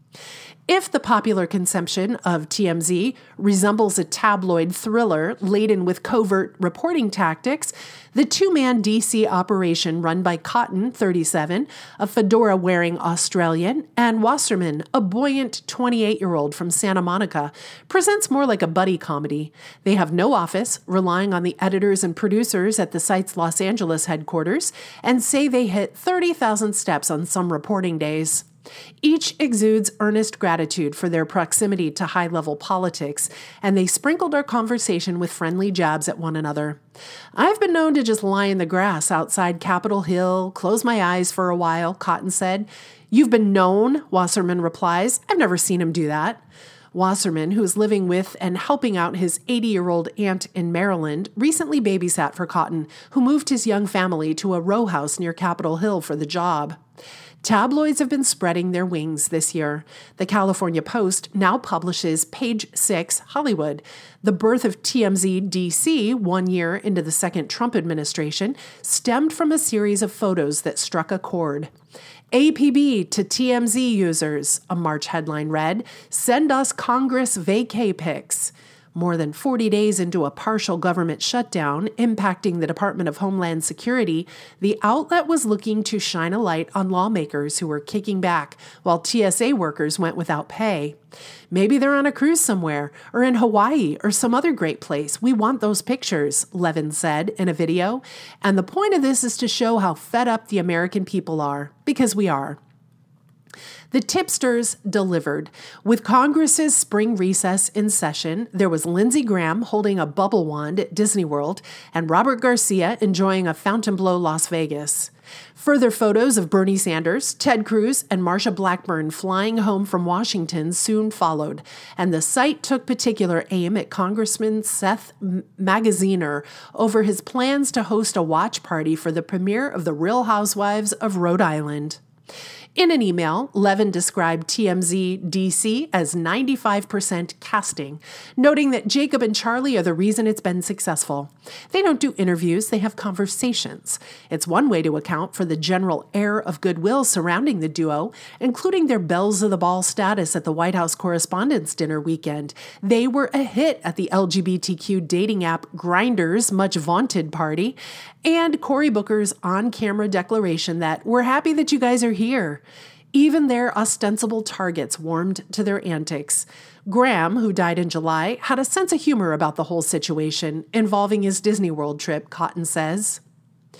Speaker 1: If the popular conception of T M Z resembles a tabloid thriller laden with covert reporting tactics, the two-man D C operation run by Cotton, thirty-seven, a fedora-wearing Australian, and Wasserman, a buoyant twenty-eight-year-old from Santa Monica, presents more like a buddy comedy. They have no office, relying on the editors and producers at the site's Los Angeles headquarters, and say they hit thirty thousand steps on some reporting days. Each exudes earnest gratitude for their proximity to high-level politics, and they sprinkled our conversation with friendly jabs at one another. I've been known to just lie in the grass outside Capitol Hill, close my eyes for a while, Cotton said. You've been known, Wasserman replies. I've never seen him do that. Wasserman, who is living with and helping out his eighty-year-old aunt in Maryland, recently babysat for Cotton, who moved his young family to a row house near Capitol Hill for the job. Tabloids have been spreading their wings this year. The California Post now publishes Page Six Hollywood. The birth of T M Z D C, one year into the second Trump administration, stemmed from a series of photos that struck a chord. A P B to T M Z users, a March headline read, send us Congress vacay pics. More than forty days into a partial government shutdown impacting the Department of Homeland Security, the outlet was looking to shine a light on lawmakers who were kicking back while T S A workers went without pay. Maybe they're on a cruise somewhere, or in Hawaii, or some other great place. We want those pictures, Levin said in a video. And the point of this is to show how fed up the American people are, because we are. The tipsters delivered. With Congress's spring recess in session, there was Lindsey Graham holding a bubble wand at Disney World and Robert Garcia enjoying a Fontainebleau Las Vegas. Further photos of Bernie Sanders, Ted Cruz, and Marsha Blackburn flying home from Washington soon followed, and the site took particular aim at Congressman Seth Magaziner over his plans to host a watch party for the premiere of The Real Housewives of Rhode Island. In an email, Levin described T M Z D C as ninety-five percent casting, noting that Jacob and Charlie are the reason it's been successful. They don't do interviews, they have conversations. It's one way to account for the general air of goodwill surrounding the duo, including their bells of the ball status at the White House Correspondents' Dinner weekend. They were a hit at the L G B T Q dating app Grindr's much vaunted party, and Cory Booker's on-camera declaration that we're happy that you guys are here. Even their ostensible targets warmed to their antics. Graham, who died in July, had a sense of humor about the whole situation involving his Disney World trip, Cotton says.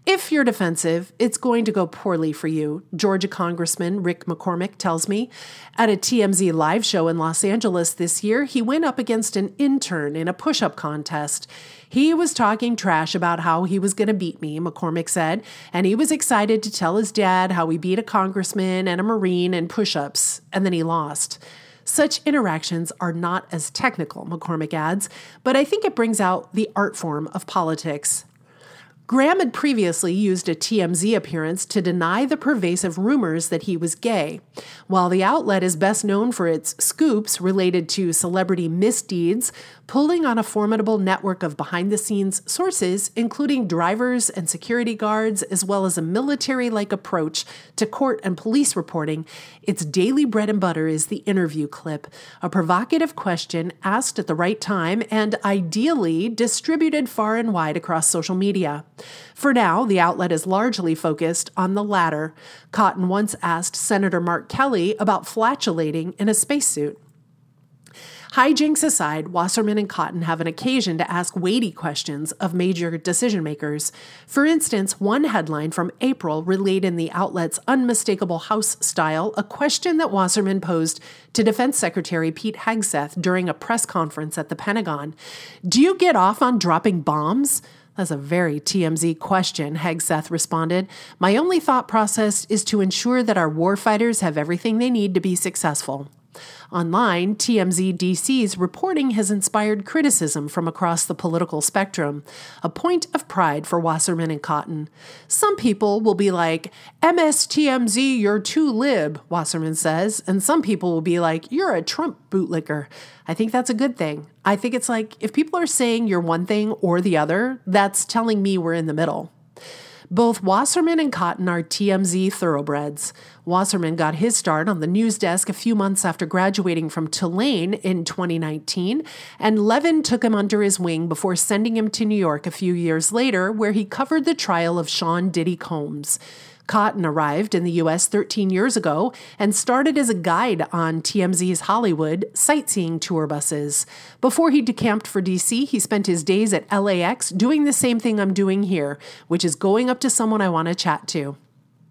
Speaker 1: If you're defensive, it's going to go poorly for you, Georgia Congressman Rick McCormick tells me. At a T M Z live show in Los Angeles this year, he went up against an intern in a push-up contest. He was talking trash about how he was going to beat me, McCormick said, and he was excited to tell his dad how he beat a congressman and a Marine in push-ups, and then he lost. Such interactions are not as technical, McCormick adds, but I think it brings out the art form of politics. Graham had previously used a T M Z appearance to deny the pervasive rumors that he was gay. While the outlet is best known for its scoops related to celebrity misdeeds, pulling on a formidable network of behind-the-scenes sources, including drivers and security guards, as well as a military-like approach to court and police reporting, its daily bread and butter is the interview clip, a provocative question asked at the right time and ideally distributed far and wide across social media. For now, the outlet is largely focused on the latter. Cotton once asked Senator Mark Kelly about flatulating in a spacesuit. Hijinks aside, Wasserman and Cotton have an occasion to ask weighty questions of major decision makers. For instance, one headline from April relayed in the outlet's unmistakable House style a question that Wasserman posed to Defense Secretary Pete Hegseth during a press conference at the Pentagon. Do you get off on dropping bombs? That's a very T M Z question, Hegseth responded. My only thought process is to ensure that our warfighters have everything they need to be successful. Online, T M Z D C's reporting has inspired criticism from across the political spectrum, a point of pride for Wasserman and Cotton. Some people will be like, M S T M Z, you're too lib, Wasserman says, and some people will be like, you're a Trump bootlicker. I think that's a good thing. I think it's like, if people are saying you're one thing or the other, that's telling me we're in the middle. Both Wasserman and Cotton are T M Z thoroughbreds. Wasserman got his start on the news desk a few months after graduating from Tulane in twenty nineteen, and Levin took him under his wing before sending him to New York a few years later, where he covered the trial of Sean Diddy Combs. Cotton arrived in the U S thirteen years ago and started as a guide on T M Z's Hollywood sightseeing tour buses. Before he decamped for D C, he spent his days at L A X doing the same thing I'm doing here, which is going up to someone I want to chat to.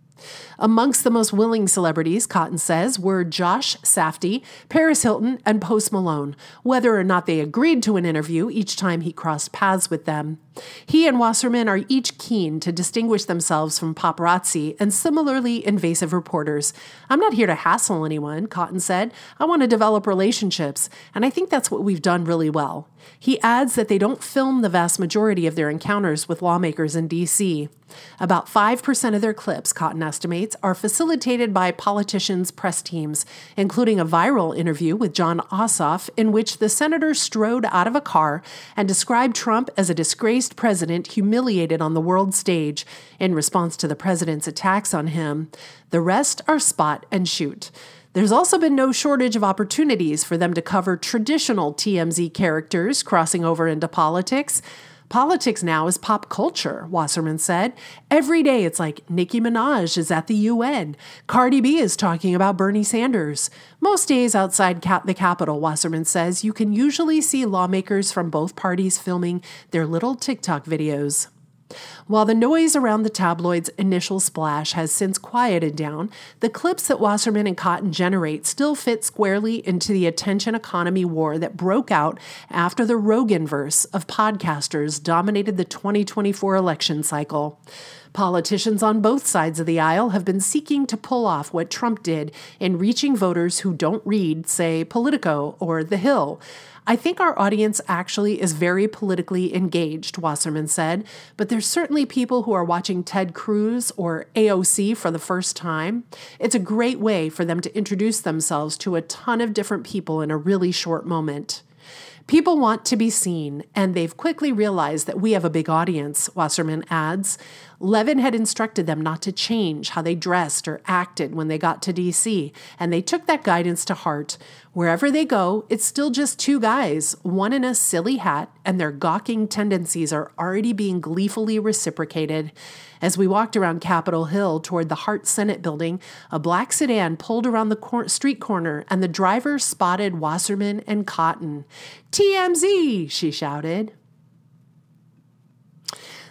Speaker 1: Amongst the most willing celebrities, Cotton says, were Josh Safdie, Paris Hilton, and Post Malone, whether or not they agreed to an interview each time he crossed paths with them. He and Wasserman are each keen to distinguish themselves from paparazzi and similarly invasive reporters. I'm not here to hassle anyone, Cotton said. I want to develop relationships, and I think that's what we've done really well. He adds that they don't film the vast majority of their encounters with lawmakers in D C. About five percent of their clips, Cotton estimates, are facilitated by politicians' press teams, including a viral interview with Jon Ossoff in which the senator strode out of a car and described Trump as a disgraced president humiliated on the world stage in response to the president's attacks on him. The rest are spot and shoot. There's also been no shortage of opportunities for them to cover traditional T M Z characters crossing over into politics. Politics now is pop culture, Wasserman said. Every day it's like Nicki Minaj is at the U N. Cardi B is talking about Bernie Sanders. Most days outside cap- the Capitol, Wasserman says, you can usually see lawmakers from both parties filming their little TikTok videos. While the noise around the tabloid's initial splash has since quieted down, the clips that Wasserman and Cotton generate still fit squarely into the attention economy war that broke out after the Roganverse of podcasters dominated the twenty twenty-four election cycle. Politicians on both sides of the aisle have been seeking to pull off what Trump did in reaching voters who don't read, say, Politico or The Hill. I think our audience actually is very politically engaged, Wasserman said, but there's certainly people who are watching Ted Cruz or A O C for the first time. It's a great way for them to introduce themselves to a ton of different people in a really short moment. People want to be seen, and they've quickly realized that we have a big audience, Wasserman adds. Levin had instructed them not to change how they dressed or acted when they got to D C, and they took that guidance to heart. Wherever they go, it's still just two guys, one in a silly hat, and their gawking tendencies are already being gleefully reciprocated. As we walked around Capitol Hill toward the Hart Senate building, a black sedan pulled around the cor- street corner, and the driver spotted Wasserman and Cotton. T M Z, she shouted.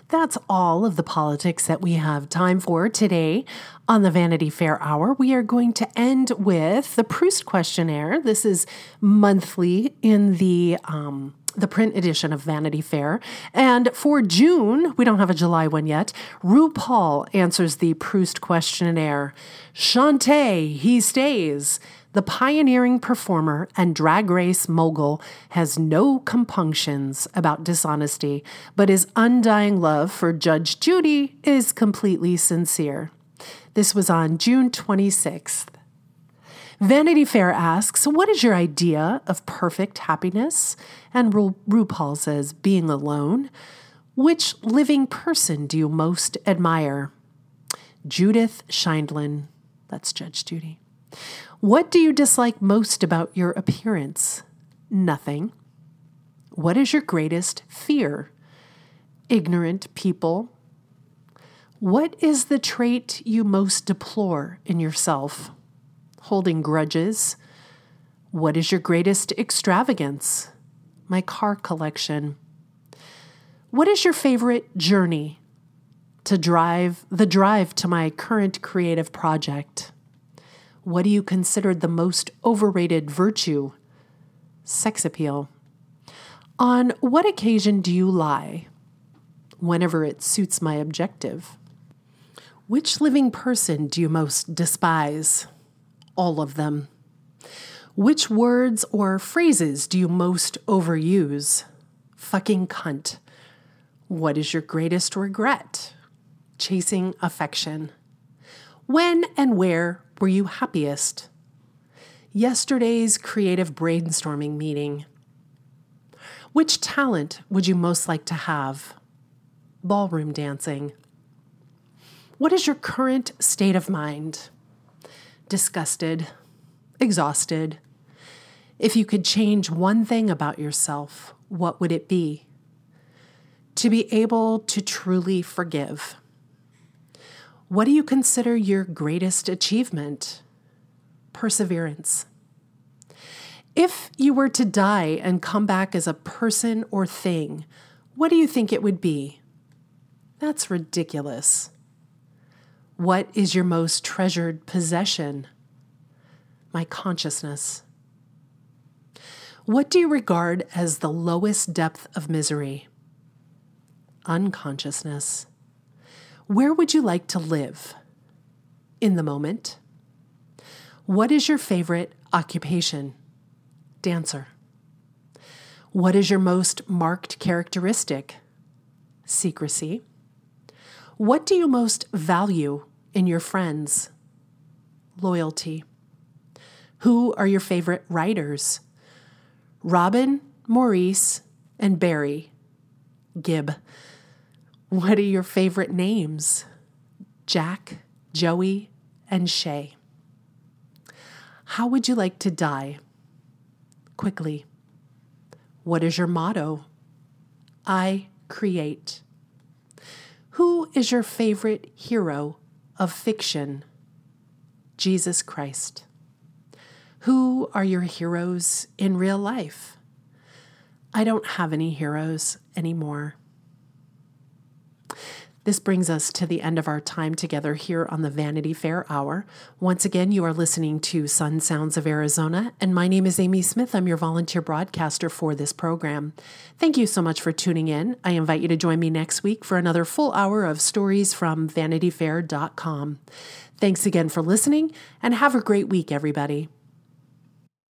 Speaker 1: That's all of the politics that we have time for today on the Vanity Fair Hour. We are going to end with the Proust questionnaire. This is monthly in the um, the print edition of Vanity Fair. And for June, we don't have a July one yet, RuPaul answers the Proust questionnaire. Shantae, he stays. The pioneering performer and drag race mogul has no compunctions about dishonesty, but his undying love for Judge Judy is completely sincere. This was on June twenty-sixth. Vanity Fair asks, what is your idea of perfect happiness? And Ru- RuPaul says, being alone. Which living person do you most admire? Judith Sheindlin. That's Judge Judy. What do you dislike most about your appearance? Nothing. What is your greatest fear? Ignorant people. What is the trait you most deplore in yourself? Holding grudges. What is your greatest extravagance? My car collection. What is your favorite journey? To drive, the drive to my current creative project. What do you consider the most overrated virtue? Sex appeal. On what occasion do you lie? Whenever it suits my objective. Which living person do you most despise? All of them. Which words or phrases do you most overuse? Fucking cunt. What is your greatest regret? Chasing affection. When and where were you happiest? Yesterday's creative brainstorming meeting. Which talent would you most like to have? Ballroom dancing. What is your current state of mind? Disgusted, exhausted. If you could change one thing about yourself, what would it be? To be able to truly forgive. What do you consider your greatest achievement? Perseverance. If you were to die and come back as a person or thing, what do you think it would be? That's ridiculous. What is your most treasured possession? My consciousness. What do you regard as the lowest depth of misery? Unconsciousness. Where would you like to live? In the moment. What is your favorite occupation? Dancer. What is your most marked characteristic? Secrecy. What do you most value in your friends? Loyalty. Who are your favorite writers? Robin, Maurice, and Barry. Gibb. What are your favorite names? Jack, Joey, and Shay. How would you like to die? Quickly. What is your motto? I create. Who is your favorite hero of fiction? Jesus Christ. Who are your heroes in real life? I don't have any heroes anymore. This brings us to the end of our time together here on the Vanity Fair Hour. Once again, you are listening to Sun Sounds of Arizona, and my name is Amy Smith. I'm your volunteer broadcaster for this program. Thank you so much for tuning in. I invite you to join me next week for another full hour of stories from vanity fair dot com. Thanks again for listening, and have a great week, everybody.